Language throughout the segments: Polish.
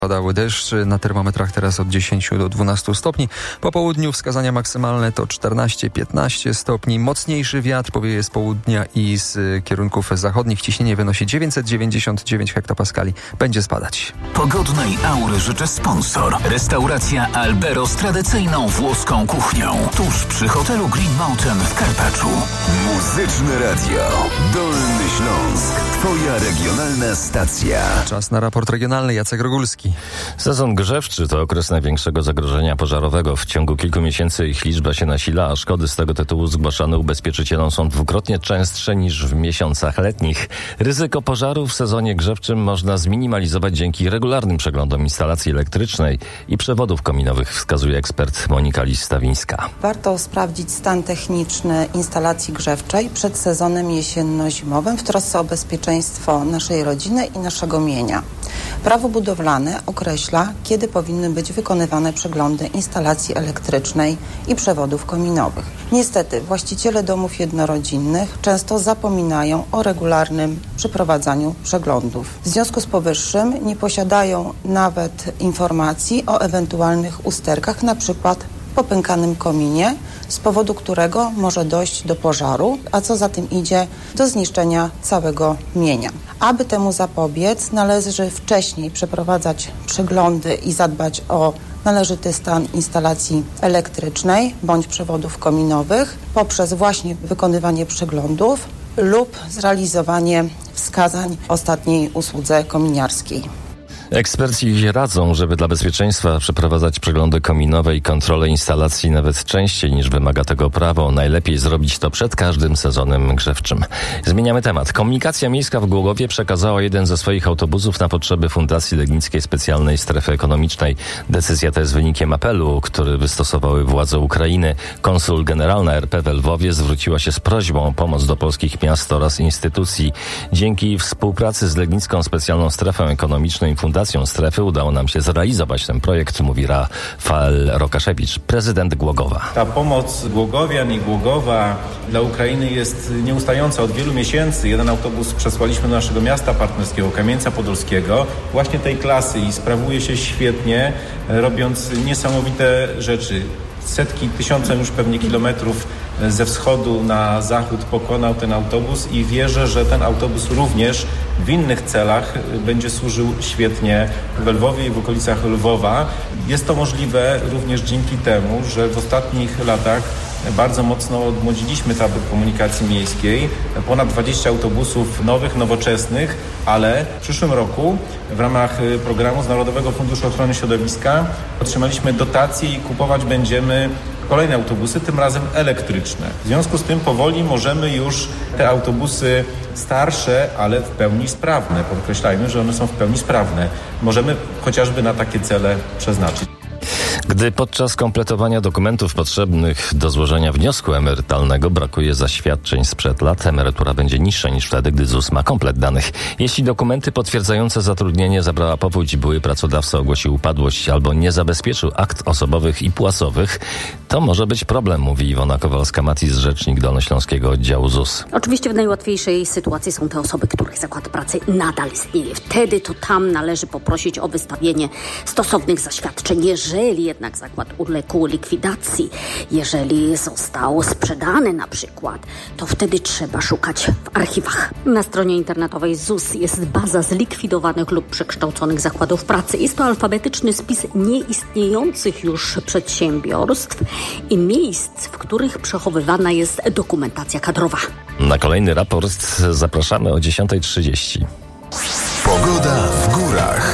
Padały deszcz, na termometrach teraz od 10 do 12 stopni. Po południu wskazania maksymalne to 14-15 stopni. Mocniejszy wiatr powieje z południa i z kierunków zachodnich. Ciśnienie wynosi 999 hektopaskali. Będzie spadać. Pogodnej aury życzy sponsor. Restauracja Albero z tradycyjną włoską kuchnią. Tuż przy hotelu Green Mountain w Karpaczu. Muzyczne Radio. Dolny Śląsk. Twoja regionalna stacja. Czas na raport regionalny. Jacek Rogulski. Sezon grzewczy to okres największego zagrożenia pożarowego. W ciągu kilku miesięcy ich liczba się nasila, a szkody z tego tytułu zgłaszane ubezpieczycielom są dwukrotnie częstsze niż w miesiącach letnich. Ryzyko pożaru w sezonie grzewczym można zminimalizować dzięki regularnym przeglądom instalacji elektrycznej i przewodów kominowych, wskazuje ekspert Monika Lis-Stawińska. Warto sprawdzić stan techniczny instalacji grzewczej przed sezonem jesienno-zimowym w trosce o bezpieczeństwo naszej rodziny i naszego mienia. Prawo budowlane określa, kiedy powinny być wykonywane przeglądy instalacji elektrycznej i przewodów kominowych. Niestety, właściciele domów jednorodzinnych często zapominają o regularnym przeprowadzaniu przeglądów. W związku z powyższym nie posiadają nawet informacji o ewentualnych usterkach, na przykład popękanym kominie, z powodu którego może dojść do pożaru, a co za tym idzie, do zniszczenia całego mienia. Aby temu zapobiec, należy wcześniej przeprowadzać przeglądy i zadbać o należyty stan instalacji elektrycznej bądź przewodów kominowych poprzez właśnie wykonywanie przeglądów lub zrealizowanie wskazań ostatniej usłudze kominiarskiej. Eksperci radzą, żeby dla bezpieczeństwa przeprowadzać przeglądy kominowe i kontrolę instalacji nawet częściej niż wymaga tego prawo. Najlepiej zrobić to przed każdym sezonem grzewczym. Zmieniamy temat. Komunikacja Miejska w Głogowie przekazała jeden ze swoich autobusów na potrzeby Fundacji Legnickiej Specjalnej Strefy Ekonomicznej. Decyzja ta jest wynikiem apelu, który wystosowały władze Ukrainy. Konsul generalna RP w Lwowie zwróciła się z prośbą o pomoc do polskich miast oraz instytucji. Dzięki współpracy z Legnicką Specjalną Strefą Ekonomiczną i Fundacją Strefy udało nam się zrealizować ten projekt, mówi Rafael Rokaszewicz, prezydent Głogowa. Ta pomoc Głogowian i Głogowa dla Ukrainy jest nieustająca od wielu miesięcy. Jeden autobus przesłaliśmy do naszego miasta partnerskiego, Kamieńca Podolskiego, właśnie tej klasy i sprawuje się świetnie, robiąc niesamowite rzeczy. Setki, tysiące już pewnie kilometrów ze wschodu na zachód pokonał ten autobus i wierzę, że ten autobus również w innych celach będzie służył świetnie w Lwowie i w okolicach Lwowa. Jest to możliwe również dzięki temu, że w ostatnich latach bardzo mocno odmłodziliśmy tabor komunikacji miejskiej. Ponad 20 autobusów nowych, nowoczesnych, ale w przyszłym roku w ramach programu z Narodowego Funduszu Ochrony Środowiska otrzymaliśmy dotację i kupować będziemy kolejne autobusy, tym razem elektryczne. W związku z tym powoli możemy już te autobusy starsze, ale w pełni sprawne, podkreślajmy, że one są w pełni sprawne, możemy chociażby na takie cele przeznaczyć. Gdy podczas kompletowania dokumentów potrzebnych do złożenia wniosku emerytalnego brakuje zaświadczeń sprzed lat, emerytura będzie niższa niż wtedy, gdy ZUS ma komplet danych. Jeśli dokumenty potwierdzające zatrudnienie zabrała powódź, były pracodawca ogłosił upadłość albo nie zabezpieczył akt osobowych i płacowych, to może być problem, mówi Iwona Kowalska-Matis, rzecznik Dolnośląskiego Oddziału ZUS. Oczywiście w najłatwiejszej sytuacji są te osoby, których zakład pracy nadal istnieje. Wtedy to tam należy poprosić o wystawienie stosownych zaświadczeń. Jeżeli jednak zakład uległ likwidacji, jeżeli został sprzedany na przykład, to wtedy trzeba szukać w archiwach. Na stronie internetowej ZUS jest baza zlikwidowanych lub przekształconych zakładów pracy. Jest to alfabetyczny spis nieistniejących już przedsiębiorstw i miejsc, w których przechowywana jest dokumentacja kadrowa. Na kolejny raport zapraszamy o 10:30. Pogoda w górach.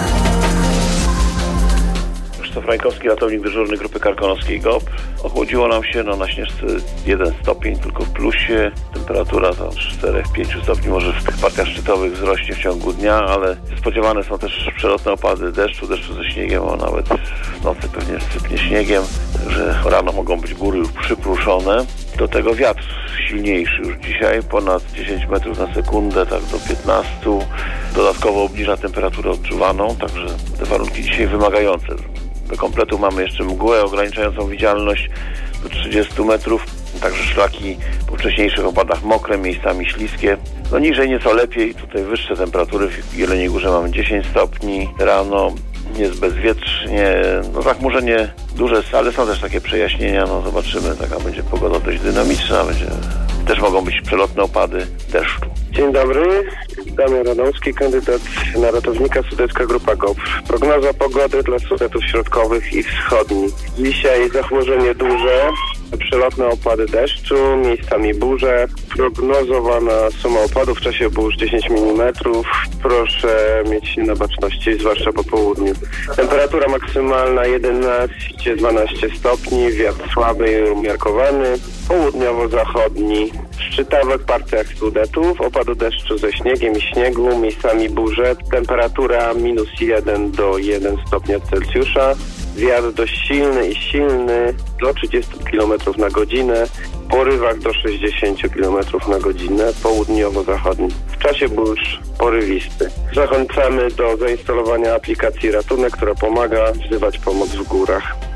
Frańkowski, ratownik dyżurny Grupy Karkonoskiej GOP. Ochłodziło nam się na Śnieżce 1 stopień, tylko w plusie. Temperatura tam 4-5 stopni może w tych partiach szczytowych wzrośnie w ciągu dnia, ale spodziewane są też przelotne opady deszczu ze śniegiem, a nawet w nocy pewnie sypnie śniegiem, także rano mogą być góry już przypruszone. Do tego wiatr silniejszy już dzisiaj, ponad 10 metrów na sekundę, tak do 15. Dodatkowo obniża temperaturę odczuwaną, także te warunki dzisiaj wymagające. Do kompletu mamy jeszcze mgłę ograniczającą widzialność do 30 metrów, także szlaki po wcześniejszych opadach mokre, miejscami śliskie. No niżej nieco lepiej, tutaj wyższe temperatury, w Jeleniej Górze mamy 10 stopni rano, jest bezwietrznie, zachmurzenie duże, ale są też takie przejaśnienia, zobaczymy, taka będzie pogoda dość dynamiczna, też mogą być przelotne opady deszczu. Dzień dobry, Damian Radomski, kandydat na ratownika Sudecka Grupa GOPR. Prognoza pogody dla Sudetów środkowych i wschodnich. Dzisiaj zachmurzenie duże, przelotne opady deszczu, miejscami burze. Prognozowana suma opadów w czasie burz 10 mm. Proszę mieć na baczności, zwłaszcza po południu. Temperatura maksymalna 11-12 stopni, wiatr słaby i umiarkowany. Południowo-zachodni. W szczytowych partiach Sudetów opadu deszczu ze śniegiem i śniegu, miejscami burze. Temperatura -1 do 1 stopnia Celsjusza. Wiatr dość silny i silny do 30 km na godzinę. W porywach do 60 km na godzinę, południowo-zachodni. W czasie burz porywisty. Zachęcamy do zainstalowania aplikacji Ratunek, która pomaga wzywać pomoc w górach.